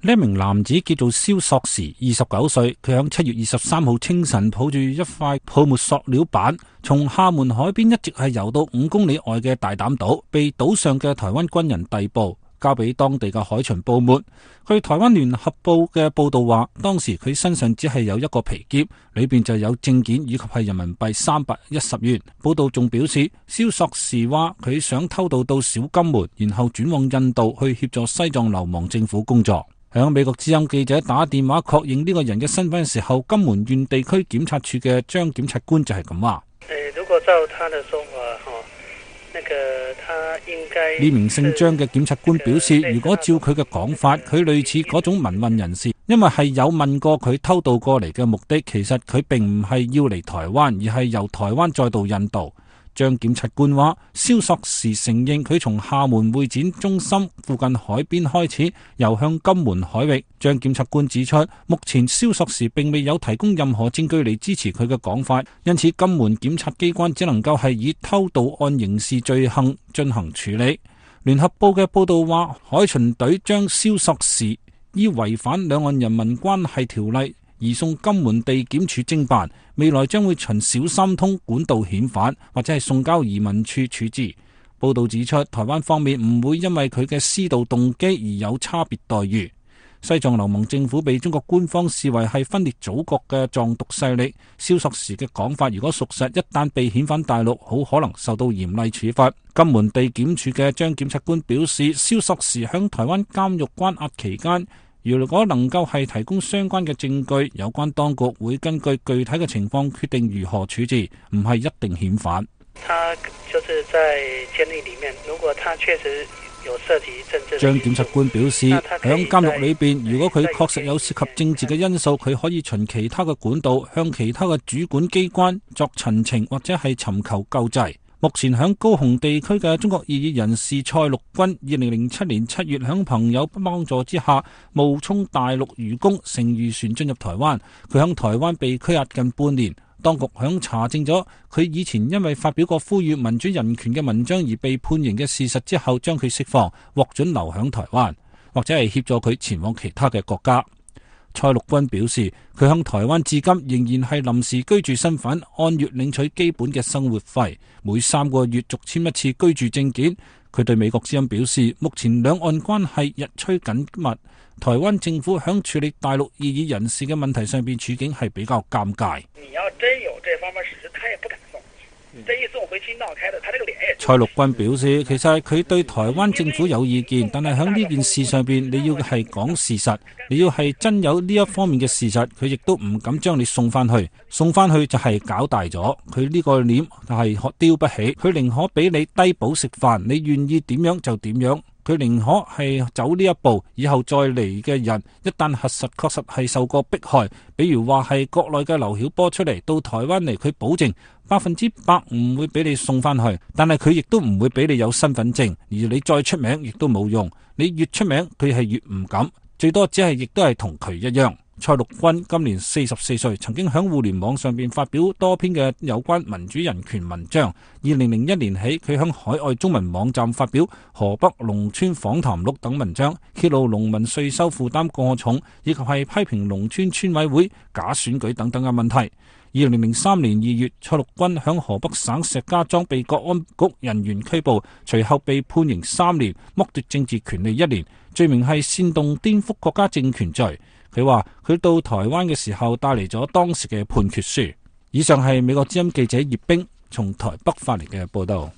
呢名男子叫做蕭索時，29歲，佢喺7月23號清晨抱住一塊泡沫塑料板，從廈門海邊一直係游到5公里外嘅大膽島，被島上嘅台灣軍人逮捕，交俾當地嘅海巡部門。據台灣聯合報嘅報道話，當時佢身上只係有一個皮篋，裏邊就有證件以及係人民幣310元。報道仲表示，蕭索時話佢想偷渡到小金門，然後轉往印度去協助西藏流亡政府工作。向美國之音記者打電話確認呢個人嘅身份嘅時候，金門縣地區檢察處嘅張檢察官就係咁話。 如果照他的說法，他應該呢名姓張嘅檢察官表示，如果照佢嘅講法，佢類似嗰種民運人士，因為係有問過佢偷渡過嚟嘅目的，其實佢並唔係要嚟台灣，而係由台灣再到印度。張檢察官話，蕭索時承認佢從廈門會展中心附近海邊開始游向金門海域。張檢察官指出，目前蕭索時並未有提供任何證據嚟支持佢嘅講法，因此金門檢察機關只能夠係以偷渡案刑事罪行進行處理。聯合報嘅報道話，海巡隊將蕭索時依違反兩岸人民關係條例移送金門地檢署偵辦，未來將會循小三通管道遣返，或者係送交移民處處置。報道指出，台灣方面唔會因為佢嘅私道動機而有差別待遇。西藏流亡政府被中國官方視為係分裂祖國嘅藏獨勢力。蕭索時嘅講法如果屬實，一旦被遣返大陸，好可能受到嚴厲處罰。金門地檢署嘅張檢察官表示，蕭索時響台灣監獄關押期間，如果能夠係提供相關嘅證據，有關當局會根據具體嘅情況決定如何處置，唔係一定遣返。 他就是在監獄裏面，如果他確實有涉及政治， 張檢察官表示，響監獄裏邊，如果佢確實有涉及政治嘅因素，佢可以循其他嘅管道向其他嘅主管機關作陳情，或者係尋求救濟。目前響高雄地區嘅中國異議人士蔡陸軍，2007年7月響朋友幫助之下冒充大陸漁工乘漁船進入台灣，佢響台灣被拘押近半年。當局響查證咗佢以前因為發表過呼籲民主人權嘅文章而被判刑嘅事實之後，將佢釋放，獲准留響台灣，或者係協助佢前往其他嘅國家。蔡陸軍表示，佢響台灣至今仍然係臨時居住身份，按月領取基本嘅生活費，每3個月續簽一次居住證件。佢對美國之音表示，目前兩岸關係日趨緊密，台灣政府響處理大陸異議人士嘅問題上邊處境係比較尷尬。 你要真有這方面事實，他也不敢送。這一送回去鬧開的，他這個臉也。 蔡陸軍表示，其實佢對台灣政府有意見，但係響呢件事上邊，你要係講事實，你要係真有呢一方面嘅事實，佢亦都唔敢將你送翻去，送翻去就係搞大咗。佢呢個臉係丟不起，佢寧可俾你低保食飯，你願意點樣就點樣。佢寧可係走呢一步，以後再嚟嘅人一旦核實確實係受過迫害，比如話係國內嘅劉曉波出嚟到台灣嚟，佢保證100%唔會俾你送翻去，但係佢亦都唔會俾你有身份證，而你再出名亦都冇用，你越出名佢係越唔敢，最多只係亦都係同佢一樣。蔡陸軍今年44歲，曾經喺互聯網上邊發表多篇嘅有關民主人權文章。2001年起，佢喺海外中文網站發表《河北農村訪談錄》等文章，揭露農民稅收負擔過重，以及係批評農村村委會假選舉等等嘅問題。2003年2月，蔡陸軍喺河北省石家莊被國安局人員拘捕，隨後被判刑3年，剝奪政治權利1年，罪名係煽動顛覆國家政權罪。佢話佢到台灣嘅時候帶嚟咗當時嘅判決書。以上係美國之音記者葉冰從台北發嚟嘅報道。